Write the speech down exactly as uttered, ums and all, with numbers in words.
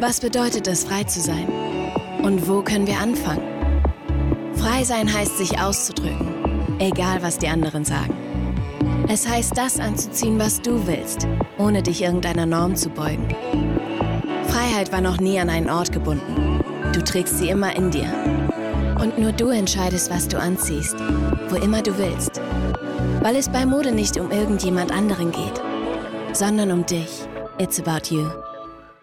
Was bedeutet es, frei zu sein? Und wo können wir anfangen? Frei sein heißt, sich auszudrücken, egal was die anderen sagen. Es heißt, das anzuziehen, was du willst, ohne dich irgendeiner Norm zu beugen. Freiheit war noch nie an einen Ort gebunden. Du trägst sie immer in dir. Und nur du entscheidest, was du anziehst, wo immer du willst. Weil es bei Mode nicht um irgendjemand anderen geht, sondern um dich. It's about you.